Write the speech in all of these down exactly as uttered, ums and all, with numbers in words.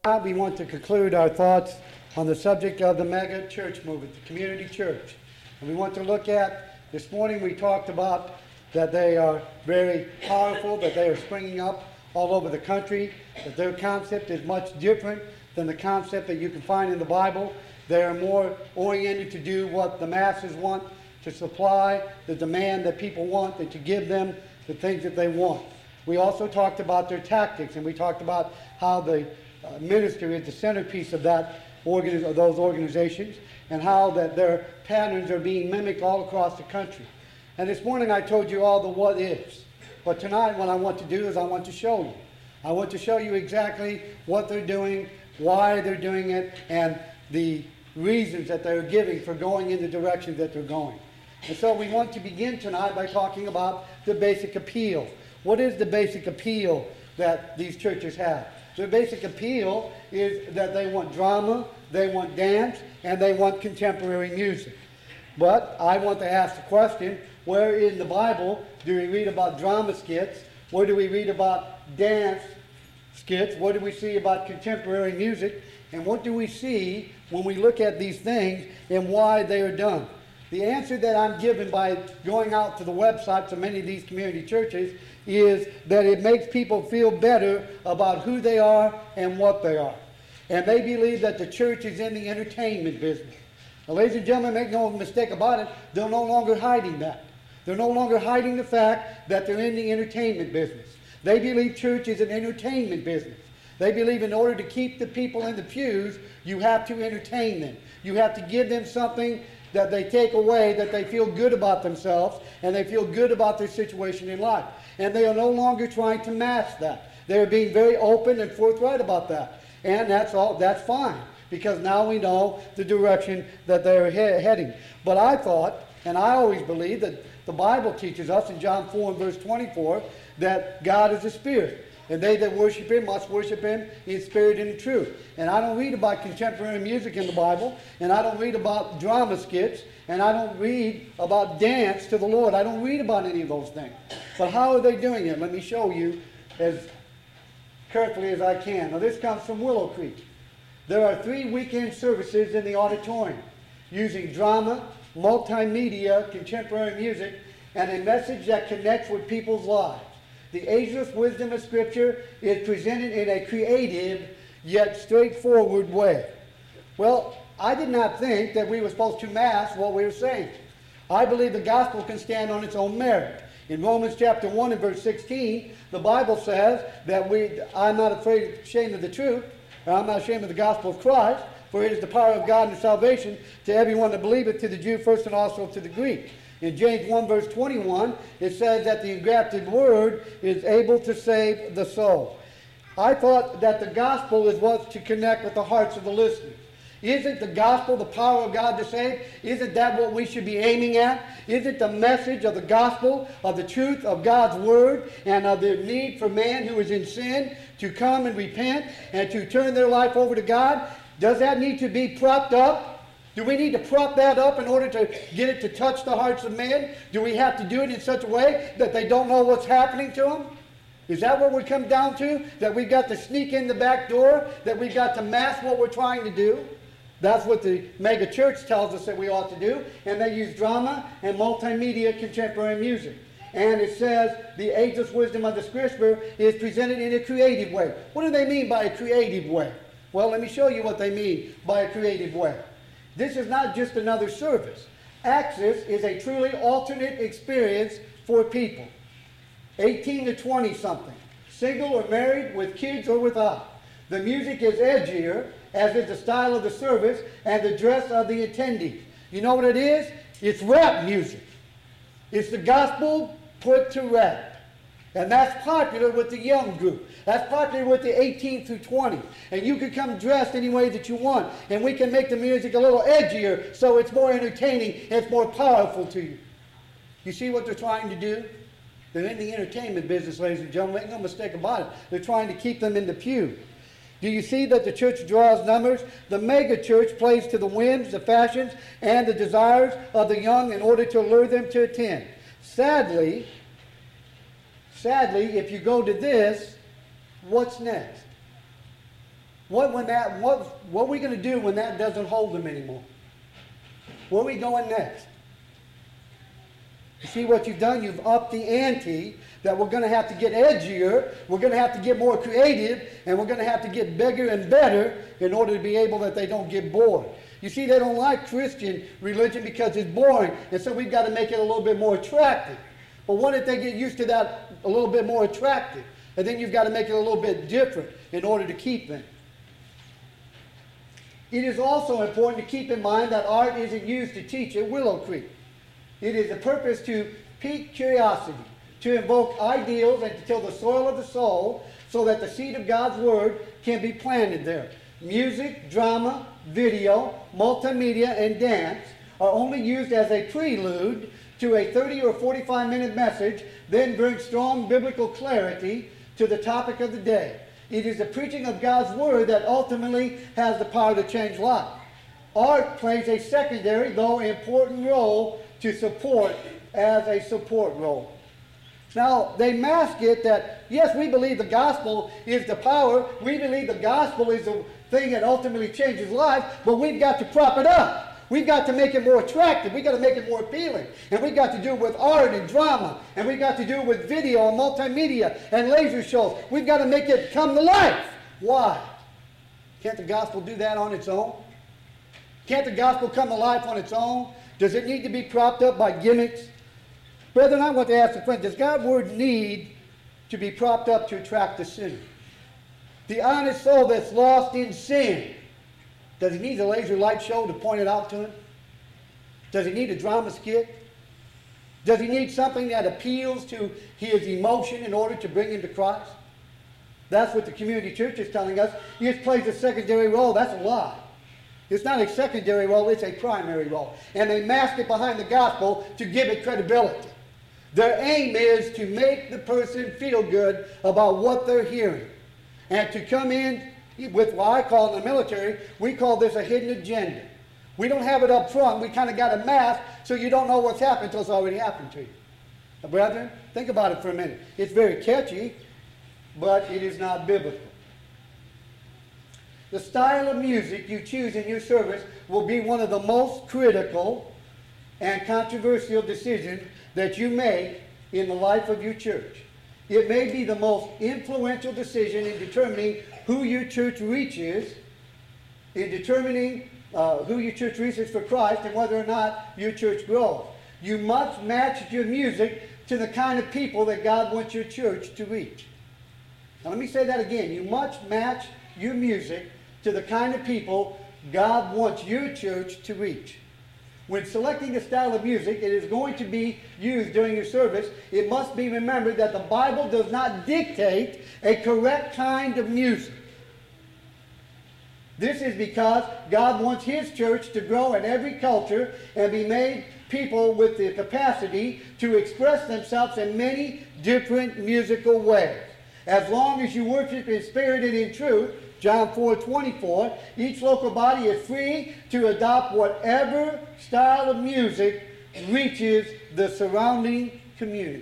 We want to conclude our thoughts on the subject of the mega church movement, the community church. And we want to look at, this morning we talked about that they are very powerful, that they are springing up all over the country, that their concept is much different than the concept that you can find in the Bible. They are more oriented to do what the masses want, to supply the demand that people want, and to give them the things that they want. We also talked about their tactics, and we talked about how the uh, ministry is the centerpiece of that organiz of those organizations, and how that their patterns are being mimicked all across the country. And this morning I told you all the what ifs. But tonight what I want to do is I want to show you. I want to show you exactly what they're doing, why they're doing it, and the reasons that they're giving for going in the direction that they're going. And so we want to begin tonight by talking about the basic appeal. What is the basic appeal that these churches have? Their basic appeal is that they want drama, they want dance, and they want contemporary music. But I want to ask the question, where in the Bible do we read about drama skits? Where do we read about dance skits? What do we see about contemporary music? And what do we see when we look at these things and why they are done? The answer that I'm given by going out to the websites of many of these community churches is that it makes people feel better about who they are and what they are. And they believe that the church is in the entertainment business. Now, ladies and gentlemen, make no mistake about it, they're no longer hiding that. They're no longer hiding the fact that they're in the entertainment business. They believe church is an entertainment business. They believe in order to keep the people in the pews, you have to entertain them. You have to give them something that they take away, that they feel good about themselves, and they feel good about their situation in life. And they are no longer trying to mask that. They are being very open and forthright about that. And that's all, that's fine, because now we know the direction that they're he heading. But I thought, and I always believe, that the Bible teaches us in John four and verse twenty-four that God is a spirit. And they that worship him must worship him in spirit and in truth. And I don't read about contemporary music in the Bible, and I don't read about drama skits, and I don't read about dance to the Lord. I don't read about any of those things. But how are they doing it? Let me show you as carefully as I can. Now this comes from Willow Creek. There are three weekend services in the auditorium using drama, multimedia, contemporary music, and a message that connects with people's lives. The ageless wisdom of Scripture is presented in a creative yet straightforward way. Well, I did not think that we were supposed to mask what we were saying. I believe the gospel can stand on its own merit. In Romans chapter one and verse sixteen, the Bible says that we, I'm not afraid, ashamed of the truth, or I'm not ashamed of the gospel of Christ, for it is the power of God and salvation to everyone that believeth, to the Jew first and also to the Greek. In James one verse twenty-one, it says that the engrafted word is able to save the soul. I thought that the gospel is what's to connect with the hearts of the listeners. Isn't the gospel the power of God to save? Isn't that what we should be aiming at? Isn't the message of the gospel, of the truth of God's word, and of the need for man who is in sin to come and repent and to turn their life over to God? Does that need to be propped up? Do we need to prop that up in order to get it to touch the hearts of men? Do we have to do it in such a way that they don't know what's happening to them? Is that what we come down to? That we've got to sneak in the back door? That we've got to mask what we're trying to do? That's what the mega church tells us that we ought to do. And they use drama and multimedia contemporary music. And it says the ageless wisdom of the Scripture is presented in a creative way. What do they mean by a creative way? Well, let me show you what they mean by a creative way. This is not just another service. Access is a truly alternate experience for people. eighteen to twenty something. Single or married, with kids or without. The music is edgier, as is the style of the service and the dress of the attendees. You know what it is? It's rap music. It's the gospel put to rap. And that's popular with the young group. That's popular with the eighteen through twenty. And you can come dressed any way that you want. And we can make the music a little edgier so it's more entertaining and it's more powerful to you. You see what they're trying to do? They're in the entertainment business, ladies and gentlemen. Make no mistake about it. They're trying to keep them in the pew. Do you see that the church draws numbers? The mega church plays to the whims, the fashions, and the desires of the young in order to lure them to attend. Sadly, Sadly, if you go to this, what's next? What when that what what are we going to do when that doesn't hold them anymore? Where are we going next? You see what you've done? You've upped the ante, that we're going to have to get edgier, we're going to have to get more creative, and we're going to have to get bigger and better in order to be able that they don't get bored. You see, they don't like Christian religion because it's boring, and so we've got to make it a little bit more attractive. But what if they get used to that a little bit more attractive? And then you've got to make it a little bit different in order to keep them. It is also important to keep in mind that art isn't used to teach at Willow Creek. It is a purpose to pique curiosity, to invoke ideals, and to till the soil of the soul so that the seed of God's Word can be planted there. Music, drama, video, multimedia, and dance are only used as a prelude to a thirty or forty-five minute message, then bring strong biblical clarity to the topic of the day. It is the preaching of God's Word that ultimately has the power to change lives. Art plays a secondary, though important, role to support as a support role. Now, they mask it that, yes, we believe the gospel is the power. We believe the gospel is the thing that ultimately changes lives, but we've got to prop it up. We've got to make it more attractive. We've got to make it more appealing. And we've got to do it with art and drama. And we've got to do it with video and multimedia and laser shows. We've got to make it come to life. Why? Can't the gospel do that on its own? Can't the gospel come to life on its own? Does it need to be propped up by gimmicks? Brethren, I want to ask the question, does God's Word need to be propped up to attract the sinner? The honest soul that's lost in sin, does he need a laser light show to point it out to him? Does he need a drama skit? Does he need something that appeals to his emotion in order to bring him to Christ? That's what the community church is telling us. It plays a secondary role. That's a lie. It's not a secondary role, it's a primary role. And they mask it behind the gospel to give it credibility. Their aim is to make the person feel good about what they're hearing. And to come in with what I call in the military, we call this a hidden agenda. We don't have it up front. We kind of got a mask so you don't know what's happened until it's already happened to you. Now, brethren, think about it for a minute. It's very catchy, but it is not biblical. The style of music you choose in your service will be one of the most critical and controversial decisions that you make in the life of your church. It may be the most influential decision in determining who your church reaches, in determining uh, who your church reaches for Christ, and whether or not your church grows. You must match your music to the kind of people that God wants your church to reach. Now let me say that again. You must match your music to the kind of people God wants your church to reach. When selecting a style of music, it is going to be used during your service. It must be remembered that the Bible does not dictate a correct kind of music. This is because God wants His church to grow in every culture and be made people with the capacity to express themselves in many different musical ways. As long as you worship in spirit and in truth, John four twenty-four, each local body is free to adopt whatever style of music reaches the surrounding community.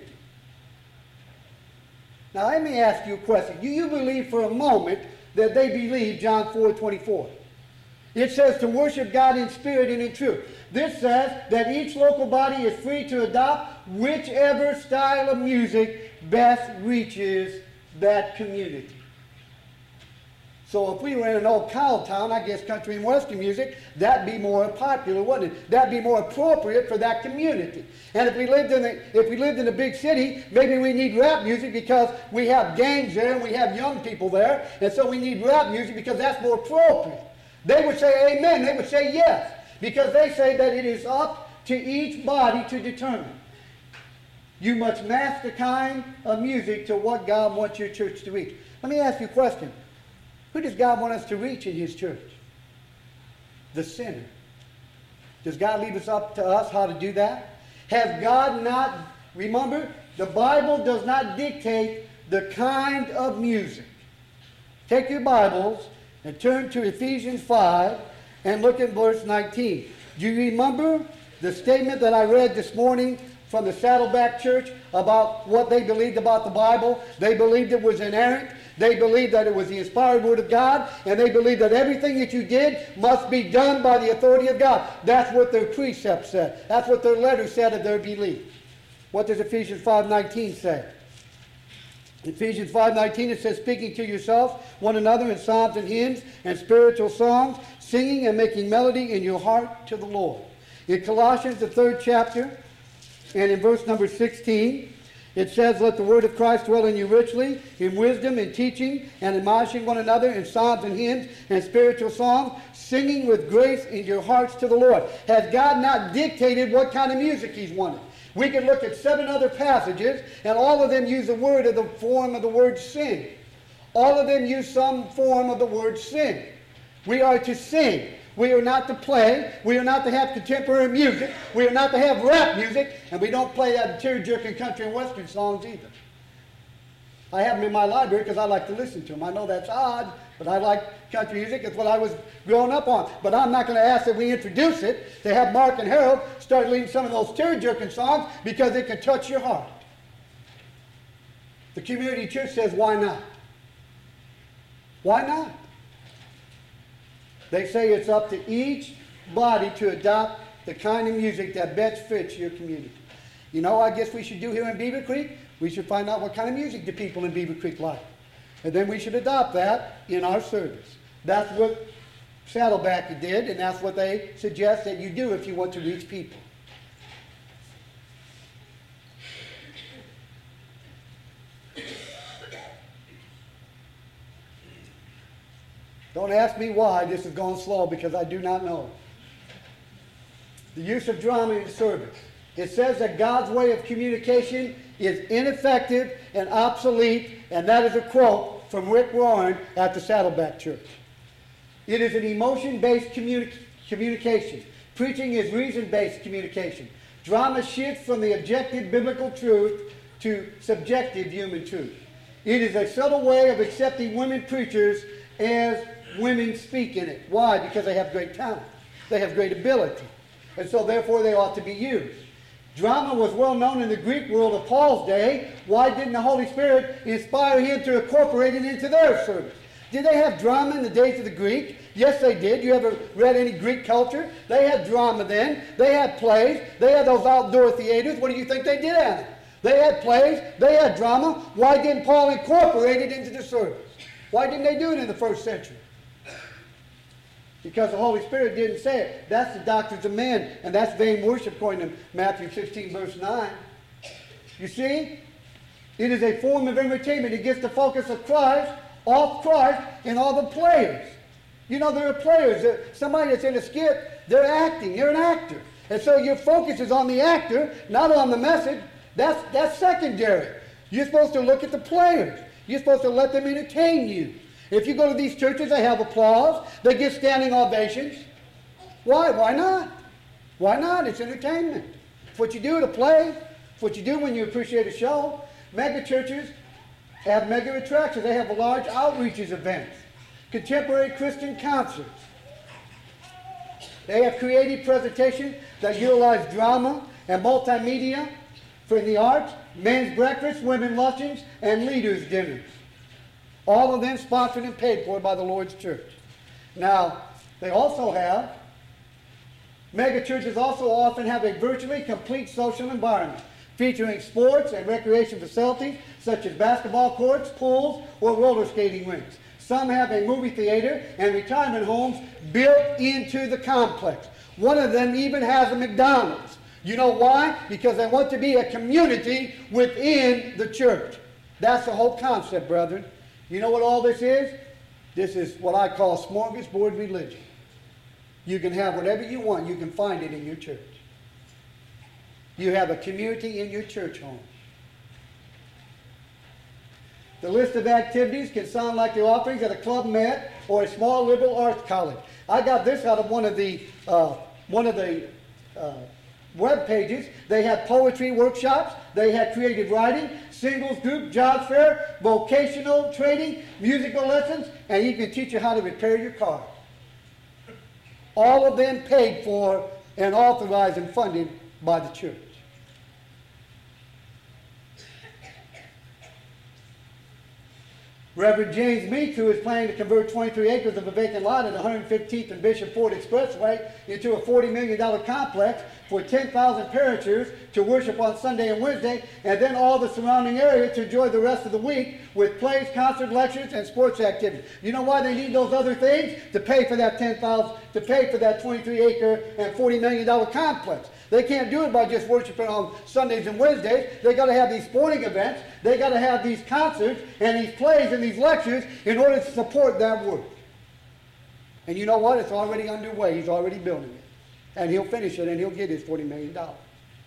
Now let me ask you a question. Do you believe for a moment that they believe John four twenty-four? It says to worship God in spirit and in truth. This says that each local body is free to adopt whichever style of music best reaches that community. So if we were in an old cow town, I guess country and western music, that'd be more popular, wouldn't it? That'd be more appropriate for that community. And if we lived in a, if we lived in a big city, maybe we need rap music because we have gangs there and we have young people there, and so we need rap music because that's more appropriate. They would say amen. They would say yes, because they say that it is up to each body to determine. You must match the kind of music to what God wants your church to reach. Let me ask you a question. Who does God want us to reach in His church? The sinner. Does God leave us up to us how to do that? Has God not, remember, the Bible does not dictate the kind of music. Take your Bibles and turn to Ephesians five and look at verse nineteen. Do you remember the statement that I read this morning from the Saddleback Church about what they believed about the Bible. They believed it was inerrant. They believed that it was the inspired Word of God. And they believed that everything that you did must be done by the authority of God. That's what their precept said. That's what their letter said of their belief. What does Ephesians five nineteen say? Ephesians five nineteen, it says, speaking to yourself, one another in psalms and hymns and spiritual songs, singing and making melody in your heart to the Lord. In Colossians, the third chapter, and in verse number sixteen, it says, let the word of Christ dwell in you richly, in wisdom and teaching, and admonishing one another in psalms and hymns and spiritual songs, singing with grace in your hearts to the Lord. Has God not dictated what kind of music he's wanted? We could look at seven other passages, and all of them use the word of the form of the word sing. All of them use some form of the word sing. We are to sing. We are not to play. We are not to have contemporary music. We are not to have rap music. And we don't play that tear-jerking country and western songs either. I have them in my library because I like to listen to them. I know that's odd, but I like country music. It's what I was growing up on. But I'm not going to ask that we introduce it to have Mark and Harold start leading some of those tear-jerking songs because it can touch your heart. The community church says, why not? Why not? They say it's up to each body to adopt the kind of music that best fits your community. You know, I guess we should do here in Beaver Creek. We should find out what kind of music the people in Beaver Creek like. And then we should adopt that in our service. That's what Saddleback did, and that's what they suggest that you do if you want to reach people. Don't ask me why this is going slow, because I do not know. The use of drama in service. It says that God's way of communication is ineffective and obsolete, and that is a quote from Rick Warren at the Saddleback Church. It is an emotion-based communi communication. Preaching is reason-based communication. Drama shifts from the objective biblical truth to subjective human truth. It is a subtle way of accepting women preachers as women speak in it. Why? Because they have great talent. They have great ability. And so therefore they ought to be used. Drama was well known in the Greek world of Paul's day. Why didn't the Holy Spirit inspire him to incorporate it into their service? Did they have drama in the days of the Greek? Yes, they did. You ever read any Greek culture? They had drama then. They had plays. They had those outdoor theaters. What do you think they did at it? They had plays. They had drama. Why didn't Paul incorporate it into the service? Why didn't they do it in the first century? Because the Holy Spirit didn't say it. That's the doctrines of men, and that's vain worship according to Matthew sixteen, verse nine. You see? It is a form of entertainment. It gets the focus of Christ off Christ and all the players. You know, there are players. Somebody that's in a skit, they're acting. They're an actor. And so your focus is on the actor, not on the message. That's, that's secondary. You're supposed to look at the players. You're supposed to let them entertain you. If you go to these churches, they have applause. They give standing ovations. Why? Why not? Why not? It's entertainment. It's what you do at a play. It's what you do when you appreciate a show. Mega churches have mega attractions. They have large outreaches events. Contemporary Christian concerts. They have creative presentations that utilize drama and multimedia for the arts, men's breakfasts, women's luncheons, and leaders' dinners. All of them sponsored and paid for by the Lord's church. Now, they also have, mega churches also often have a virtually complete social environment, featuring sports and recreation facilities such as basketball courts, pools, or roller skating rinks. Some have a movie theater and retirement homes built into the complex. One of them even has a McDonald's. You know why? Because they want to be a community within the church. That's the whole concept, brethren. You know what all this is? This is what I call smorgasbord religion. You can have whatever you want. You can find it in your church. You have a community in your church home. The list of activities can sound like the offerings at a Club Med or a small liberal arts college. I got this out of one of the uh, one of the uh, web pages. They had poetry workshops. They had creative writing, singles group, job fair, vocational training, musical lessons, and he can teach you how to repair your car. All of them paid for and authorized and funded by the church. Reverend James Meeks, who is planning to convert twenty-three acres of a vacant lot at one hundred fifteenth and Bishop Ford Expressway into a forty million dollar complex for ten thousand parishioners to worship on Sunday and Wednesday, and then all the surrounding area to enjoy the rest of the week with plays, concerts, lectures, and sports activities. You know why they need those other things? To pay for that ten thousand, to pay for that twenty-three acre and forty million dollar complex. They can't do it by just worshiping on Sundays and Wednesdays. They got to have these sporting events. They got to have these concerts and these plays and these lectures in order to support that work. And you know what? It's already underway. He's already building it. And he'll finish it and he'll get his forty million dollars.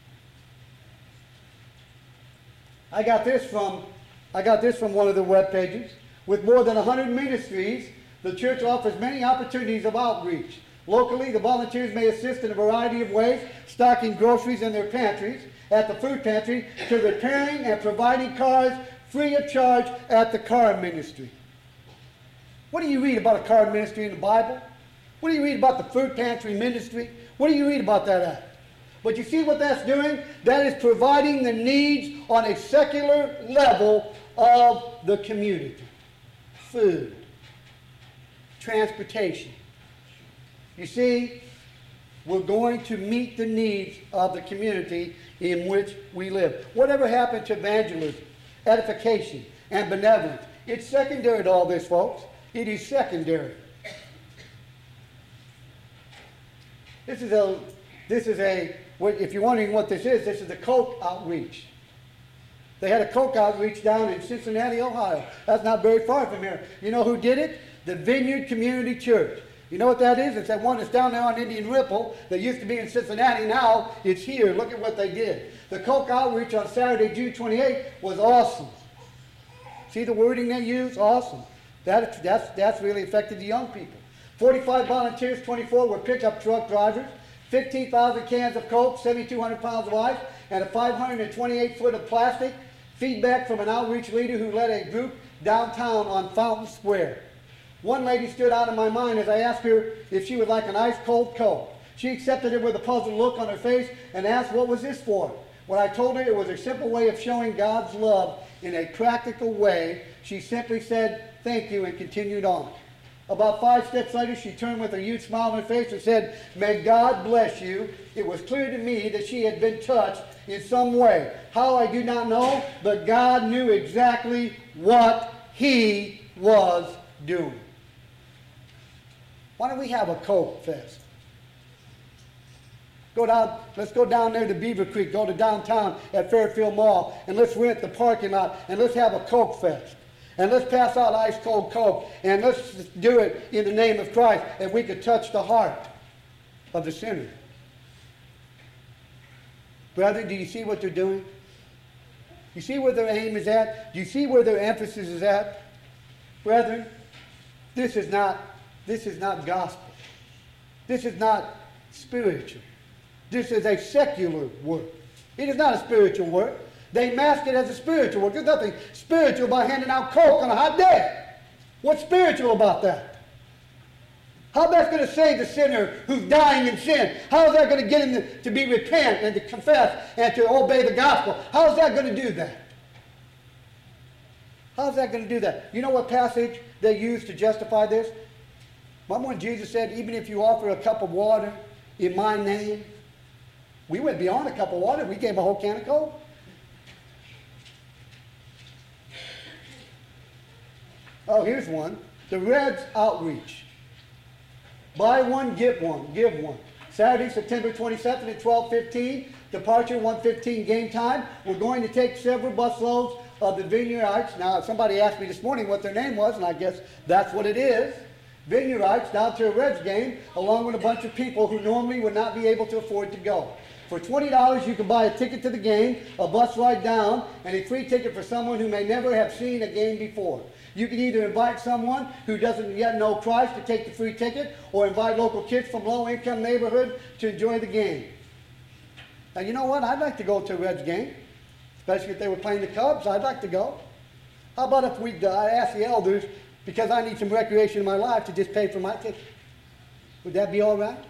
I got this from, I got this from one of the web pages. With more than one hundred ministries, the church offers many opportunities of outreach. Locally, the volunteers may assist in a variety of ways, stocking groceries in their pantries, at the food pantry, to repairing and providing cars free of charge at the car ministry. What do you read about a car ministry in the Bible? What do you read about the food pantry ministry? What do you read about that at? But you see what that's doing? That is providing the needs on a secular level of the community. Food, transportation. You see, we're going to meet the needs of the community in which we live. Whatever happened to evangelism, edification, and benevolence? It's secondary to all this, folks. It is secondary. This is a, this is a, if you're wondering what this is, this is the Coke outreach. They had a Coke outreach down in Cincinnati, Ohio. That's not very far from here. You know who did it? The Vineyard Community Church. You know what that is? It's that one that's down there on Indian Ripple that used to be in Cincinnati. Now it's here. Look at what they did. The Coke outreach on Saturday, June twenty-eighth was awesome. See the wording they use? Awesome. That, that's, that's really affected the young people. forty-five volunteers, twenty-four were pickup truck drivers, fifteen thousand cans of Coke, seventy-two hundred pounds of ice, and a five hundred twenty-eight foot of plastic. Feedback from an outreach leader who led a group downtown on Fountain Square. One lady stood out in my mind as I asked her if she would like an ice-cold Coke. She accepted it with a puzzled look on her face and asked what was this for. When I told her it was a simple way of showing God's love in a practical way, she simply said, "Thank you," and continued on. About five steps later, she turned with a huge smile on her face and said, "May God bless you." It was clear to me that she had been touched in some way. How, I do not know, but God knew exactly what He was doing. Why don't we have a Coke Fest? Go down, let's go down there to Beaver Creek, go to downtown at Fairfield Mall, and let's rent the parking lot, and let's have a Coke Fest. And let's pass out ice-cold Coke, and let's do it in the name of Christ, and we could touch the heart of the sinner. Brethren, do you see what they're doing? You see where their aim is at? Do you see where their emphasis is at? Brethren, this is not, this is not gospel. This is not spiritual. This is a secular work. It is not a spiritual work. They mask it as a spiritual work. There's nothing spiritual about handing out Coke on a hot day. What's spiritual about that? How that's going to save the sinner who's dying in sin? How is that going to get him to, to be repent and to confess and to obey the gospel? How is that going to do that? How is that going to do that? You know what passage they use to justify this? Remember when Jesus said, even if you offer a cup of water in my name, we went beyond a cup of water. We gave a whole can of Coke. Oh, here's one. The Reds outreach. Buy one, get one. Give one. Saturday, September twenty-seventh at twelve fifteen. Departure one fifteen game time. We're going to take several busloads of the Vineyardites. Now, somebody asked me this morning what their name was, and I guess that's what it is. Vineyardites down to a Reds game, along with a bunch of people who normally would not be able to afford to go. For twenty dollars, you can buy a ticket to the game, a bus ride down, and a free ticket for someone who may never have seen a game before. You can either invite someone who doesn't yet know Christ to take the free ticket, or invite local kids from low-income neighborhood to enjoy the game. Now, you know what? I'd like to go to a Reds game, especially if they were playing the Cubs. I'd like to go. How about if we uh, ask the elders, because I need some recreation in my life, to just pay for my ticket? Would that be all right?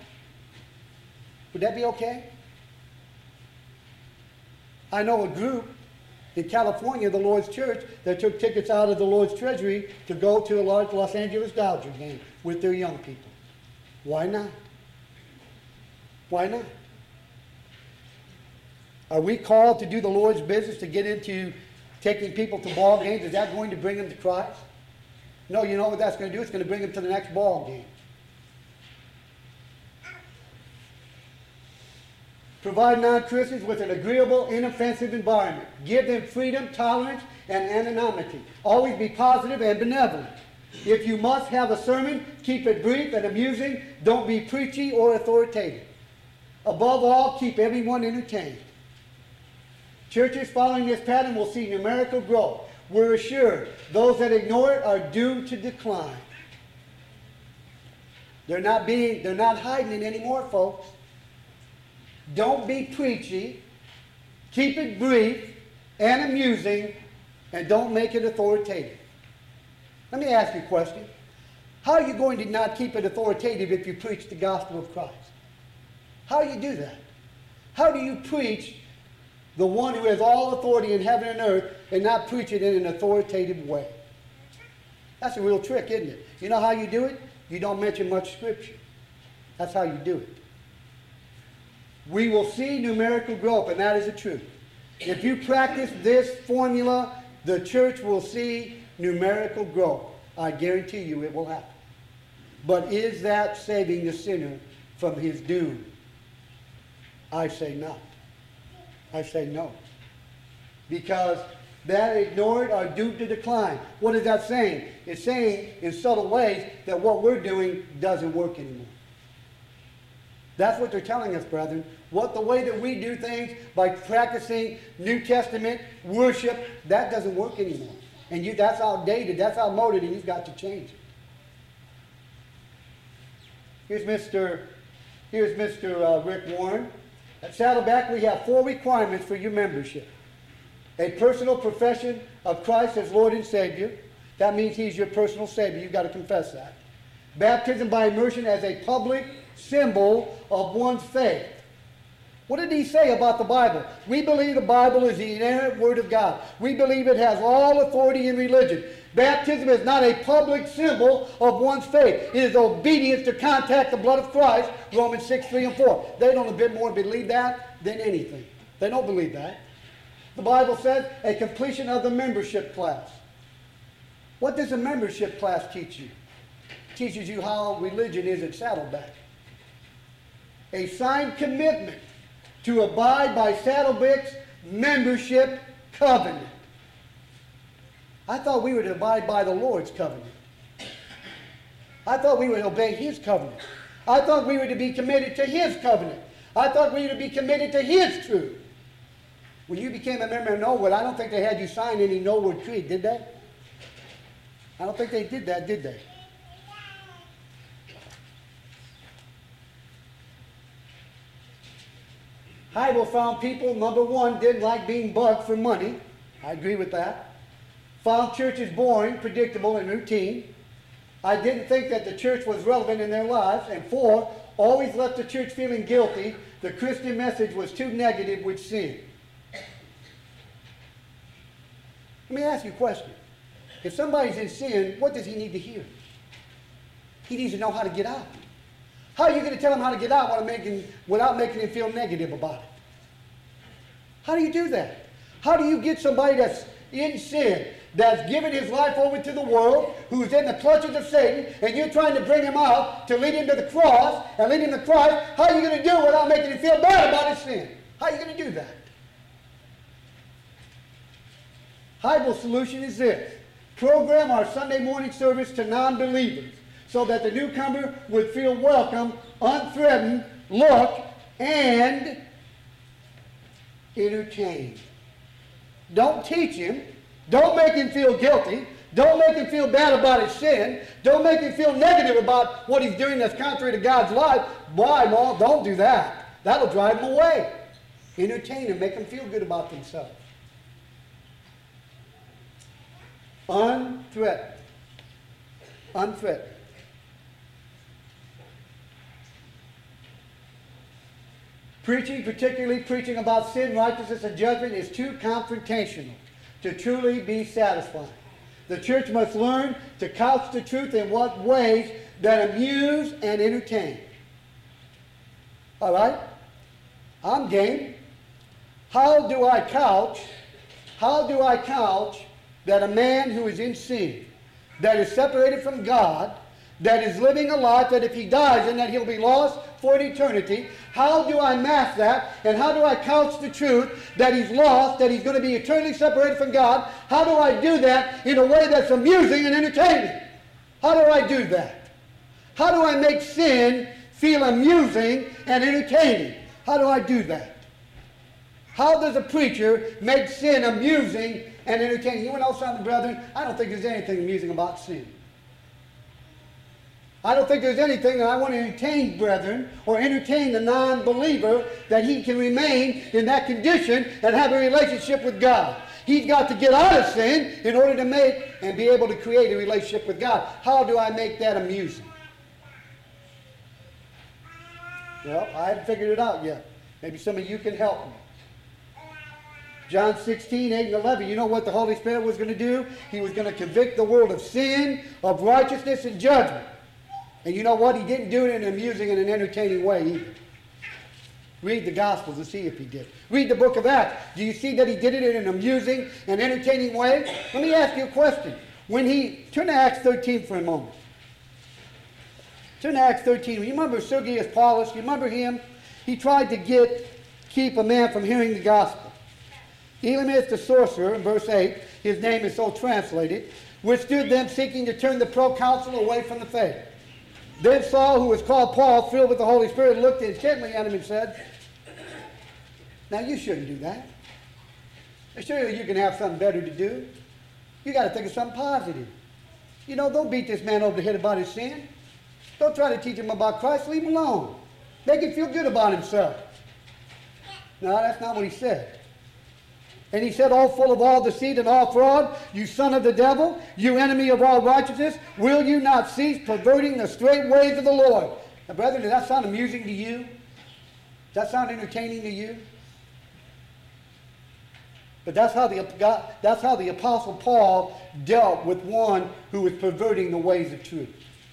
Would that be okay? I know a group In California, the Lord's Church, they took tickets out of the Lord's treasury to go to a large Los Angeles Dodger game with their young people. Why not? Why not? Are we called to do the Lord's business, to get into taking people to ball games? Is that going to bring them to Christ? No, you know what that's going to do? It's going to bring them to the next ball game. Provide non-Christians with an agreeable, inoffensive environment. Give them freedom, tolerance, and anonymity. Always be positive and benevolent. If you must have a sermon, keep it brief and amusing. Don't be preachy or authoritative. Above all, keep everyone entertained. Churches following this pattern will see numerical growth. We're assured those that ignore it are doomed to decline. They're not being, they're not hiding it anymore, folks. Don't be preachy. Keep it brief and amusing, and don't make it authoritative. Let me ask you a question. How are you going to not keep it authoritative if you preach the gospel of Christ? How do you do that? How do you preach the one who has all authority in heaven and earth and not preach it in an authoritative way? That's a real trick, isn't it? You know how you do it? You don't mention much scripture. That's how you do it. We will see numerical growth, and that is the truth. If you practice this formula, the church will see numerical growth. I guarantee you it will happen. But is that saving the sinner from his doom? I say not. I say no. Because that ignored are doomed to decline. What is that saying? It's saying in subtle ways that what we're doing doesn't work anymore. That's what they're telling us, brethren. What the way that we do things by practicing New Testament worship, that doesn't work anymore. And you, that's outdated, that's outmoded, and you've got to change it. Here's Mister Here's Mister Uh, Rick Warren. At Saddleback, we have four requirements for your membership. A personal profession of Christ as Lord and Savior. That means He's your personal Savior. You've got to confess that. Baptism by immersion as a public symbol of one's faith. What did he say about the Bible? We believe the Bible is the inerrant Word of God. We believe it has all authority in religion. Baptism is not a public symbol of one's faith. It is obedience to contact the blood of Christ, Romans six, three, and four. They don't a bit more believe that than anything. They don't believe that. The Bible says a completion of the membership class. What does a membership class teach you? It teaches you how religion is at Saddleback. A signed commitment to abide by Saddleback's membership covenant. I thought we would abide by the Lord's covenant. I thought we would obey His covenant. I thought we were to be committed to His covenant. I thought we were to be committed to His truth. When you became a member of Norwood, I don't think they had you sign any Norwood Creed, did they? I don't think they did that, did they? Heibel found people, number one, didn't like being bugged for money. I agree with that. Found churches boring, predictable, and routine. I didn't think that the church was relevant in their lives. And four, always left the church feeling guilty. The Christian message was too negative with sin. Let me ask you a question. If somebody's in sin, what does he need to hear? He needs to know how to get out. How are you going to tell him how to get out without making, without making him feel negative about it? How do you do that? How do you get somebody that's in sin, that's given his life over to the world, who's in the clutches of Satan, and you're trying to bring him out to lead him to the cross and lead him to Christ? How are you going to do it without making him feel bad about his sin? How are you going to do that? Heibel's solution is this. Program our Sunday morning service to non-believers so that the newcomer would feel welcome, unthreatened, look, and entertained. Don't teach him. Don't make him feel guilty. Don't make him feel bad about his sin. Don't make him feel negative about what he's doing that's contrary to God's life. Why, no, don't do that. That'll drive him away. Entertain him. Make him feel good about themselves. Unthreatened. Unthreatened. Preaching, particularly preaching about sin, righteousness, and judgment, is too confrontational to truly be satisfying. The church must learn to couch the truth in what ways that amuse and entertain. All right? I'm game. How do I couch, how do I couch that a man who is in sin, that is separated from God, that is living a life that if he dies and that he'll be lost for an eternity, how do I mask that, and how do I couch the truth that he's lost, that he's going to be eternally separated from God? How do I do that in a way that's amusing and entertaining? How do I do that? How do I make sin feel amusing and entertaining? How do I do that? How does a preacher make sin amusing and entertaining? You know something, brethren? I don't think there's anything amusing about sin. I don't think there's anything that I want to entertain, brethren, or entertain the non-believer, that he can remain in that condition and have a relationship with God. He's got to get out of sin in order to make and be able to create a relationship with God. How do I make that amusing? Well, I haven't figured it out yet. Maybe some of you can help me. John sixteen, eight and eleven, you know what the Holy Spirit was going to do? He was going to convict the world of sin, of righteousness, and judgment. And you know what? He didn't do it in an amusing and an entertaining way either. Read the Gospels and see if he did. Read the book of Acts. Do you see that he did it in an amusing and entertaining way? Let me ask you a question. When he, turn to Acts thirteen for a moment. Turn to Acts thirteen. You remember Sergius Paulus? You remember him? He tried to get, keep a man from hearing the gospel. Elymas the sorcerer, in verse eight, his name is so translated, withstood them, seeking to turn the proconsul away from the faith. Then Saul, who was called Paul, filled with the Holy Spirit, looked intently at him and said, now you shouldn't do that. Surely you can have something better to do. You got to think of something positive. You know, don't beat this man over the head about his sin. Don't try to teach him about Christ. Leave him alone. Make him feel good about himself. No, that's not what he said. And he said, all full of all deceit and all fraud, you son of the devil, you enemy of all righteousness, will you not cease perverting the straight ways of the Lord? Now, brethren, does that sound amusing to you? Does that sound entertaining to you? But that's how the, God, that's how the Apostle Paul dealt with one who was perverting the ways of truth.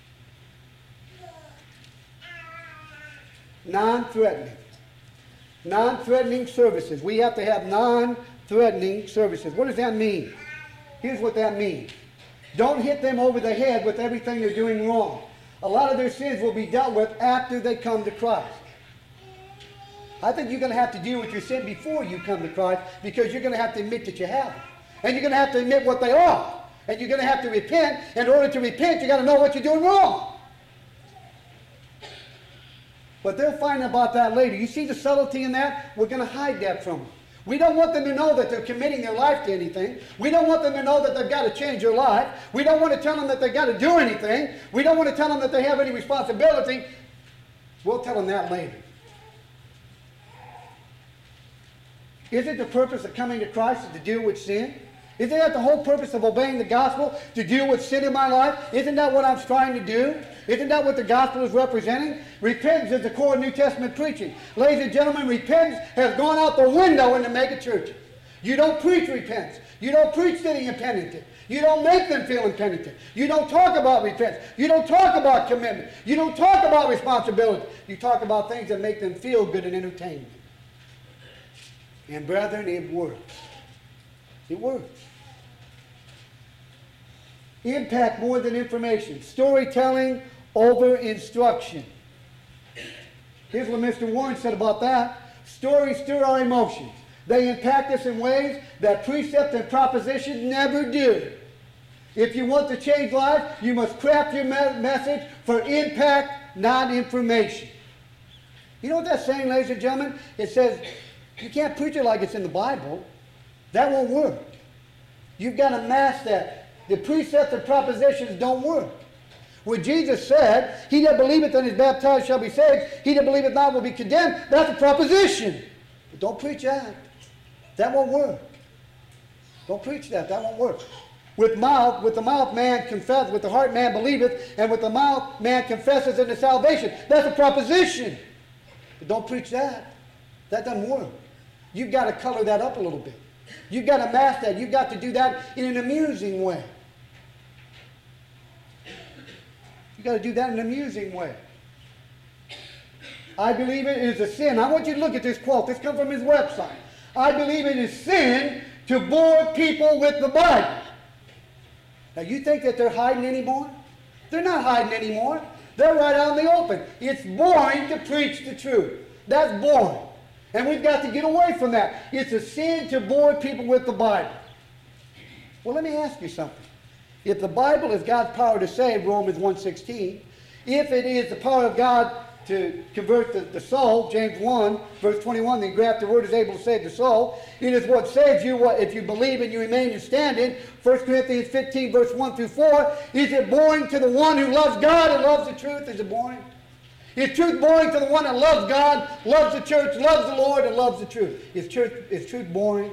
Non-threatening. Non-threatening services. We have to have non-threatening services. What does that mean? Here's what that means. Don't hit them over the head with everything they're doing wrong. A lot of their sins will be dealt with after they come to Christ. I think you're going to have to deal with your sin before you come to Christ, because you're going to have to admit that you have them. And you're going to have to admit what they are. And you're going to have to repent. In order to repent, you've got to know what you're doing wrong. But they'll find about that later. You see the subtlety in that? We're going to hide that from them. We don't want them to know that they're committing their life to anything. We don't want them to know that they've got to change their life. We don't want to tell them that they've got to do anything. We don't want to tell them that they have any responsibility. We'll tell them that later. Isn't the purpose of coming to Christ is to deal with sin? Isn't that the whole purpose of obeying the gospel? To deal with sin in my life? Isn't that what I'm trying to do? Isn't that what the gospel is representing? Repentance is the core of New Testament preaching. Ladies and gentlemen, repentance has gone out the window in the mega churches. You don't preach repentance. You don't preach sitting impenitent. You don't make them feel impenitent. You don't talk about repentance. You don't talk about commitment. You don't talk about responsibility. You talk about things that make them feel good and entertain them. And brethren, it works. It works. Impact more than information. Storytelling over instruction. Here's what Mister Warren said about that. Stories stir our emotions. They impact us in ways that precept and proposition never do. If you want to change life, you must craft your me- message for impact, not information. You know what that's saying, ladies and gentlemen? It says, you can't preach it like it's in the Bible. That won't work. You've got to mask that. The precepts and propositions don't work. When Jesus said, he that believeth and is baptized shall be saved, he that believeth not will be condemned, that's a proposition. But don't preach that. That won't work. Don't preach that. That won't work. With mouth, with the mouth man confesses, with the heart man believeth, and with the mouth man confesses unto salvation. That's a proposition. But don't preach that. That doesn't work. You've got to color that up a little bit. You've got to mask that. You've got to do that in an amusing way. You've got to do that in an amusing way. I believe it is a sin. I want you to look at this quote. This comes from his website. I believe it is sin to bore people with the Bible. Now, you think that they're hiding anymore? They're not hiding anymore. They're right out in the open. It's boring to preach the truth. That's boring. And we've got to get away from that. It's a sin to bore people with the Bible. Well, let me ask you something. If the Bible is God's power to save, Romans one sixteen, if it is the power of God to convert the, the soul, James one, verse twenty-one, the engrafted word is able to save the soul. It is what saves you what, if you believe and you remain and stand in. First Corinthians fifteen, verse one through four. Is it boring to the one who loves God and loves the truth? Is it boring? Is truth boring to the one that loves God, loves the church, loves the Lord, and loves the truth? Is truth, is truth boring?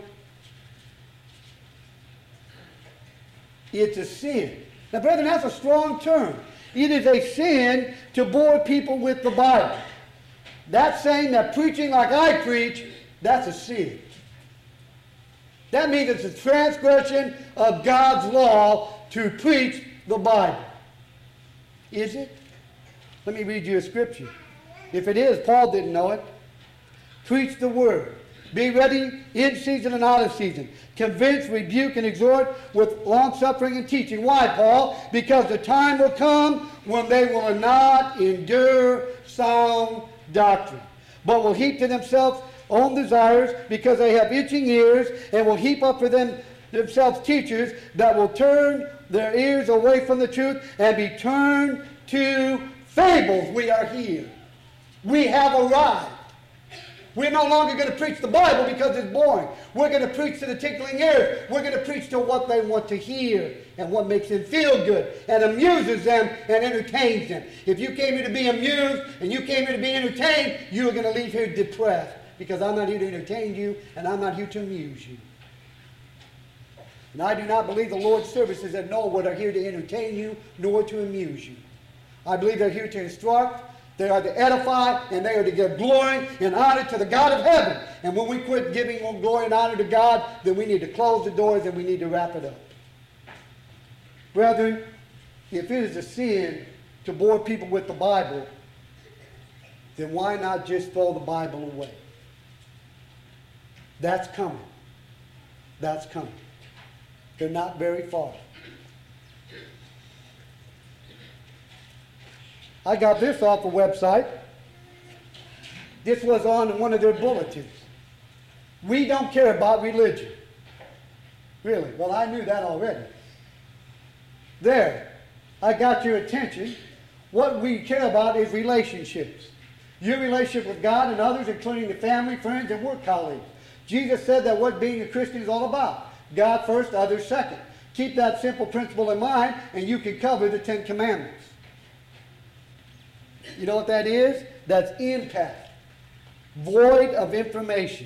It's a sin. Now, brethren, that's a strong term. It is a sin to bore people with the Bible. That's saying that preaching like I preach, that's a sin. That means it's a transgression of God's law to preach the Bible. Is it? Let me read you a scripture. If it is, Paul didn't know it. Preach the word. Be ready in season and out of season. Convince, rebuke, and exhort with long-suffering and teaching. Why, Paul? Because the time will come when they will not endure sound doctrine, but will heap to themselves own desires, because they have itching ears, and will heap up for them themselves teachers that will turn their ears away from the truth and be turned to fables. We are here. We have arrived. We're no longer going to preach the Bible because it's boring. We're going to preach to the tickling ears. We're going to preach to what they want to hear and what makes them feel good and amuses them and entertains them. If you came here to be amused and you came here to be entertained, you are going to leave here depressed, because I'm not here to entertain you and I'm not here to amuse you. And I do not believe the Lord's services at Norwood are here to entertain you nor to amuse you. I believe they're here to instruct. They are to edify, and they are to give glory and honor to the God of heaven. And when we quit giving glory and honor to God, then we need to close the doors and we need to wrap it up. Brethren, if it is a sin to bore people with the Bible, then why not just throw the Bible away? That's coming. That's coming. They're not very far. I got this off a website. This was on one of their bulletins. We don't care about religion. Really? Well, I knew that already. There. I got your attention. What we care about is relationships. Your relationship with God and others, including the family, friends, and work colleagues. Jesus said that what being a Christian is all about. God first, others second. Keep that simple principle in mind, and you can cover the Ten Commandments. You know what that is? That's impact. Void of information.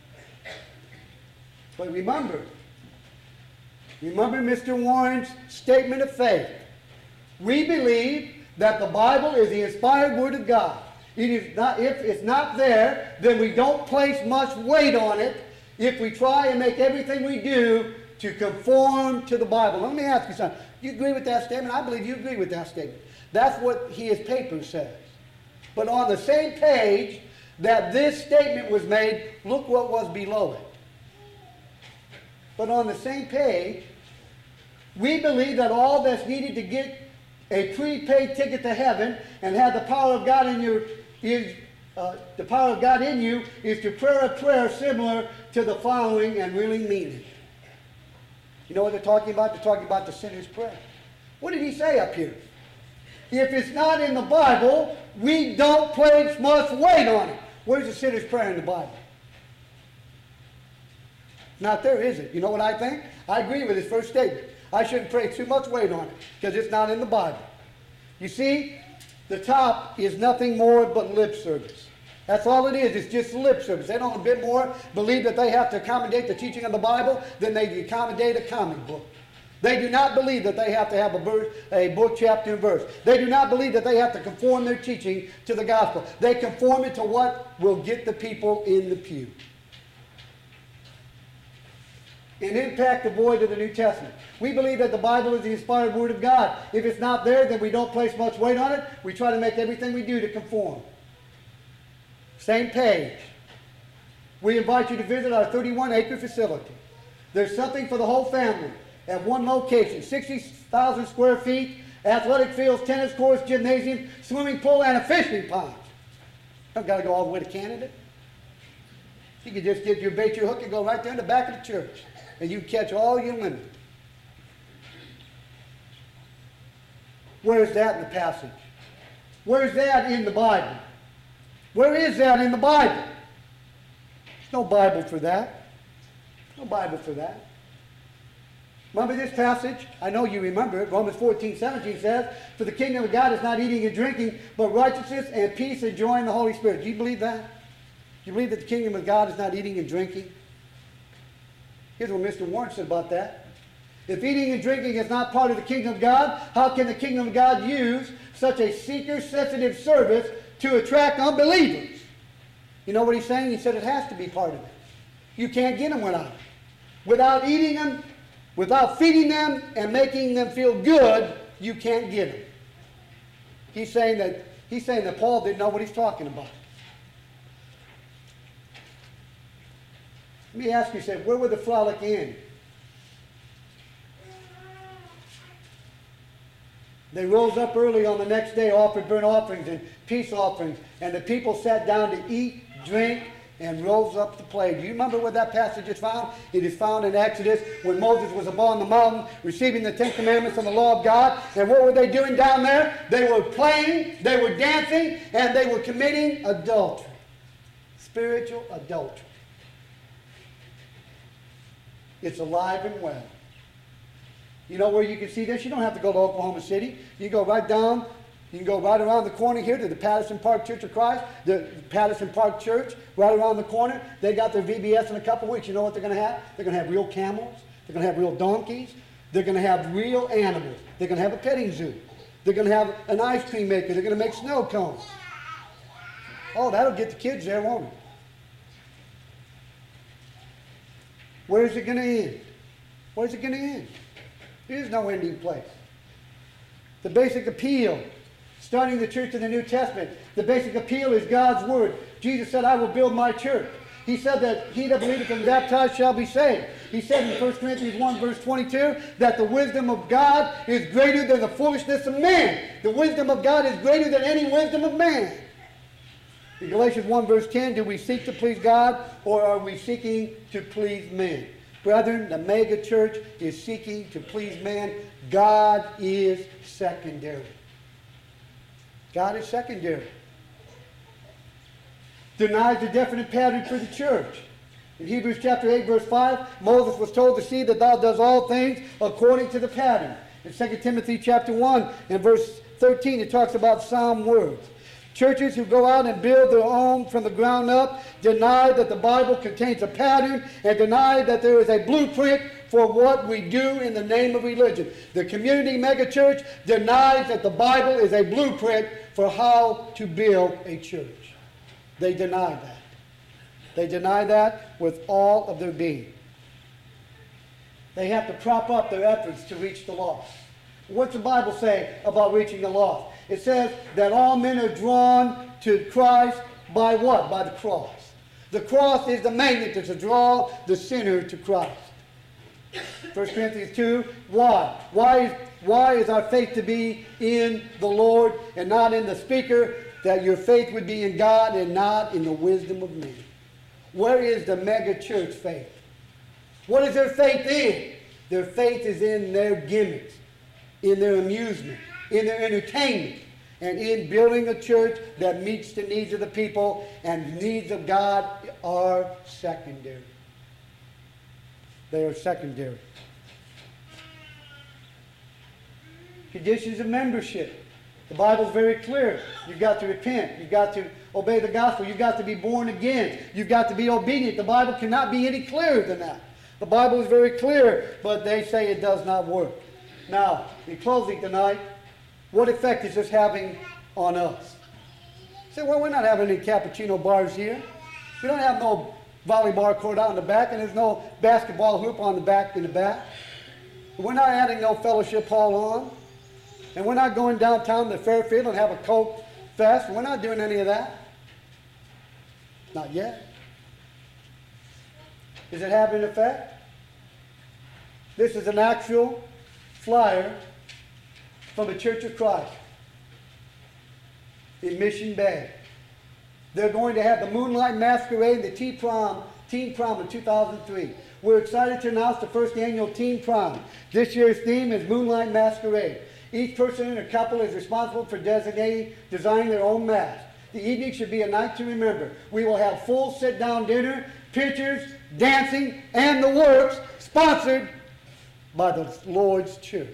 But remember, remember Mister Warren's statement of faith. We believe that the Bible is the inspired Word of God. It is not, if it's not there, then we don't place much weight on it if we try and make everything we do to conform to the Bible. Let me ask you something. You agree with that statement? I believe you agree with that statement. That's what his paper says. But on the same page that this statement was made, look what was below it. But on the same page, we believe that all that's needed to get a prepaid ticket to heaven and have the power of God in you is uh, the power of God in you is to pray a prayer similar to the following and really mean it. You know what they're talking about? They're talking about the sinner's prayer. What did he say up here? If it's not in the Bible, we don't place much weight on it. Where's the sinner's prayer in the Bible? Not there, is it? You know what I think? I agree with his first statement. I shouldn't place too much weight on it because it's not in the Bible. You see, the top is nothing more but lip service. That's all it is. It's just lip service. They don't a bit more believe that they have to accommodate the teaching of the Bible than they accommodate a comic book. They do not believe that they have to have a, verse, a book, chapter, and verse. They do not believe that they have to conform their teaching to the gospel. They conform it to what will get the people in the pew. An impact devoid of the New Testament. We believe that the Bible is the inspired Word of God. If it's not there, then we don't place much weight on it. We try to make everything we do to conform. Same page. We invite you to visit our thirty-one acre facility. There's something for the whole family at one location. sixty thousand square feet, athletic fields, tennis courts, gymnasium, swimming pool, and a fishing pond. I've got to go all the way to Canada. You can just get your bait, your hook, and go right there in the back of the church. And you catch all your limit. Where is that in the passage? Where is that in the Bible? Where is that in the Bible? There's no Bible for that. No Bible for that. Remember this passage? I know you remember it. Romans fourteen, seventeen says, "For the kingdom of God is not eating and drinking, but righteousness and peace and joy in the Holy Spirit." Do you believe that? Do you believe that the kingdom of God is not eating and drinking? Here's what Mister Warren said about that. If eating and drinking is not part of the kingdom of God, how can the kingdom of God use such a seeker-sensitive service to attract unbelievers? You know what he's saying? He said it has to be part of it. You can't get them without it. Without eating them, without feeding them and making them feel good, you can't get them. He's saying that, he's saying that Paul didn't know what he's talking about. Let me ask you, say, where would the frolic end? They rose up early on the next day, offered burnt offerings and peace offerings, and the people sat down to eat, drink, and rose up to play. Do you remember where that passage is found? It is found in Exodus when Moses was upon the mountain receiving the Ten Commandments and the law of God. And what were they doing down there? They were playing, they were dancing, and they were committing adultery. Spiritual adultery. It's alive and well. You know where you can see this? You don't have to go to Oklahoma City. You go right down, you can go right around the corner here to the Patterson Park Church of Christ, the Patterson Park Church, right around the corner. They got their V B S in a couple weeks. You know what they're going to have? They're going to have real camels. They're going to have real donkeys. They're going to have real animals. They're going to have a petting zoo. They're going to have an ice cream maker. They're going to make snow cones. Oh, that'll get the kids there, won't it? Where is it going to end? Where's it going to end? There is no ending place. The basic appeal, starting the church in the New Testament, the basic appeal is God's Word. Jesus said, "I will build my church." He said that he that believeth and baptized shall be saved. He said in First Corinthians one, verse twenty-two, that the wisdom of God is greater than the foolishness of man. The wisdom of God is greater than any wisdom of man. In Galatians one, verse ten, do we seek to please God, or are we seeking to please men? Brethren, the mega church is seeking to please man. God is secondary. God is secondary. Denies the definite pattern for the church. In Hebrews chapter eight, verse five, Moses was told to see that thou does all things according to the pattern. In Second Timothy chapter one and verse thirteen, it talks about sound words. Churches who go out and build their own from the ground up deny that the Bible contains a pattern and deny that there is a blueprint for what we do in the name of religion. The community megachurch denies that the Bible is a blueprint for how to build a church. They deny that. They deny that with all of their being. They have to prop up their efforts to reach the lost. What's the Bible say about reaching the lost? It says that all men are drawn to Christ by what? By the cross. The cross is the magnet to draw the sinner to Christ. First Corinthians two, why? Why is, why is our faith to be in the Lord and not in the speaker? That your faith would be in God and not in the wisdom of men. Where is the mega church faith? What is their faith in? Their faith is in their gimmicks, in their amusement, in their entertainment, and in building a church that meets the needs of the people, and the needs of God are secondary. They are secondary. Conditions of membership. The Bible's very clear. You've got to repent. You've got to obey the gospel. You've got to be born again. You've got to be obedient. The Bible cannot be any clearer than that. The Bible is very clear, but they say it does not work. Now, in closing tonight, what effect is this having on us? You say, well, we're not having any cappuccino bars here. We don't have no volleyball court out in the back, and there's no basketball hoop on the back in the back. We're not adding no fellowship hall on. And we're not going downtown to Fairfield and have a Coke Fest. We're not doing any of that. Not yet. Is it having an effect? This is an actual flyer from the Church of Christ in Mission Bay. They're going to have the Moonlight Masquerade and the Teen Prom, Teen Prom in two thousand three. We're excited to announce the first annual Teen Prom. This year's theme is Moonlight Masquerade. Each person in a couple is responsible for designating, designing their own mask. The evening should be a night to remember. We will have full sit-down dinner, pictures, dancing, and the works, sponsored by the Lord's Church.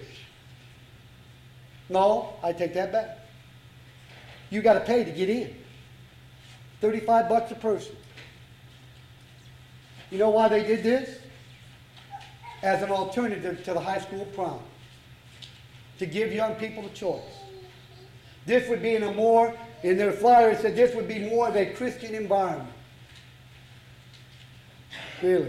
No, I take that back. You got to pay to get in. thirty-five bucks a person. You know why they did this? As an alternative to the high school prom. To give young people a choice. This would be in a more, in their flyer it said this would be more of a Christian environment. Really.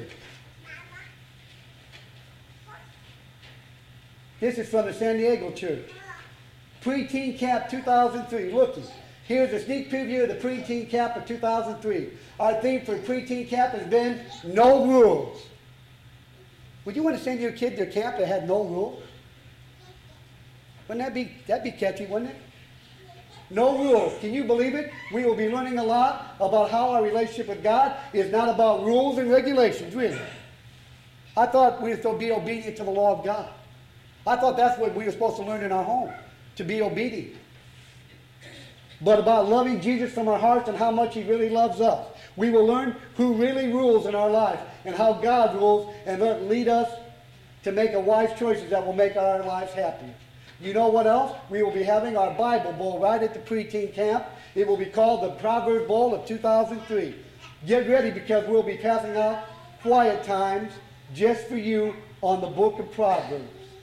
This is from the San Diego Church. Pre-Teen Camp two thousand three. Looky. Here's a sneak preview of the Pre-Teen Camp of two thousand three. Our theme for Pre-Teen Camp has been no rules. Would you want to send your kid to a camp that had no rules? Wouldn't that be, that'd be catchy, wouldn't it? No rules. Can you believe it? We will be learning a lot about how our relationship with God is not about rules and regulations, really. I thought we were supposed to be obedient to the law of God. I thought that's what we were supposed to learn in our home, to be obedient. But about loving Jesus from our hearts and how much He really loves us. We will learn who really rules in our life and how God rules, and lead us to make a wise choices that will make our lives happier. You know what else? We will be having our Bible Bowl right at the Pre-Teen Camp. It will be called the Proverbs Bowl of two thousand three. Get ready, because we'll be passing out quiet times just for you on the book of Proverbs.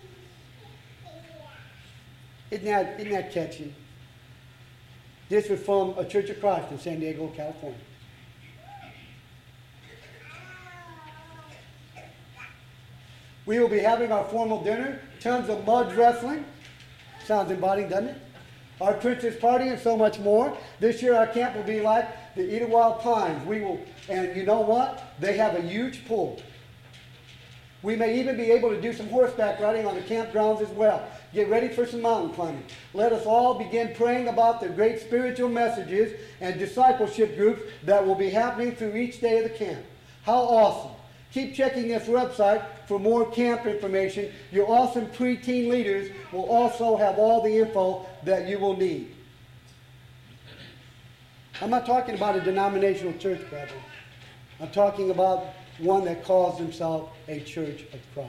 Isn't that, isn't that catchy? This was from a Church of Christ in San Diego, California. We will be having our formal dinner, tons of mud wrestling. Sounds inviting, doesn't it? Our Princess Party and so much more. This year our camp will be like the Idlewild Pines. We will, and you know what? They have a huge pool. We may even be able to do some horseback riding on the campgrounds as well. Get ready for some mountain climbing. Let us all begin praying about the great spiritual messages and discipleship groups that will be happening through each day of the camp. How awesome. Keep checking this website for more camp information. Your awesome pre-teen leaders will also have all the info that you will need. I'm not talking about a denominational church, brother. I'm talking about one that calls himself a Church of Christ.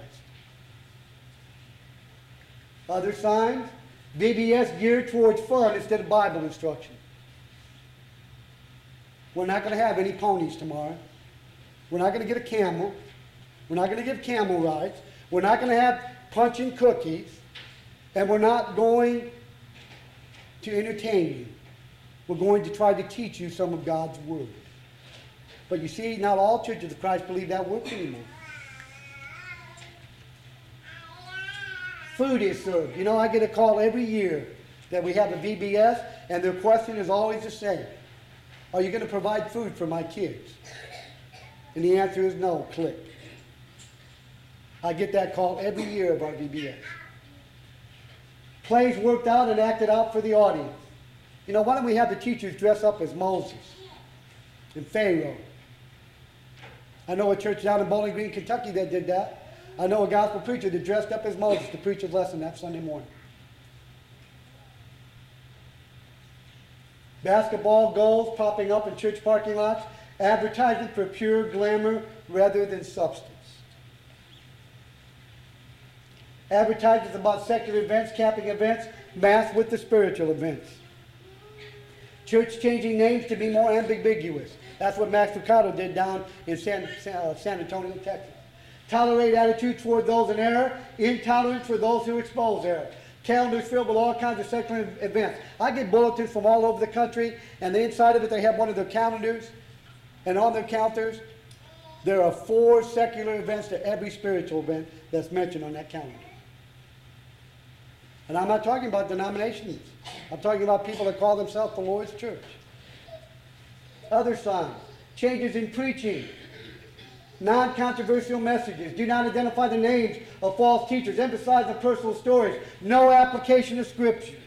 Other signs, V B S geared towards fun instead of Bible instruction. We're not going to have any ponies tomorrow. We're not going to get a camel. We're not going to give camel rides. We're not going to have punch and cookies. And we're not going to entertain you. We're going to try to teach you some of God's Word. But you see, not all churches of Christ believe that works anymore. Food is served. You know, I get a call every year that we have a V B S, and their question is always the same. Are you going to provide food for my kids? And the answer is no. Click. I get that call every year of our V B S. Plays worked out and acted out for the audience. You know, why don't we have the teachers dress up as Moses and Pharaoh? I know a church down in Bowling Green, Kentucky that did that. I know a gospel preacher that dressed up as Moses to preach his lesson that Sunday morning. Basketball goals popping up in church parking lots. Advertising for pure glamour rather than substance. Advertisements about secular events, camping events, masked with the spiritual events. Church changing names to be more ambiguous. That's what Max Lucado did down in San, uh, San Antonio, Texas. tolerate attitudes toward those in error, intolerance for those who expose error. Calendars filled with all kinds of secular events. I get bulletins from all over the country, and the inside of it, they have one of their calendars, and on their counters, there are four secular events to every spiritual event that's mentioned on that calendar. And I'm not talking about denominations. I'm talking about people that call themselves the Lord's church. Other signs: changes in preaching, non-controversial messages, do not identify the names of false teachers, emphasize the personal stories, no application of Scripture.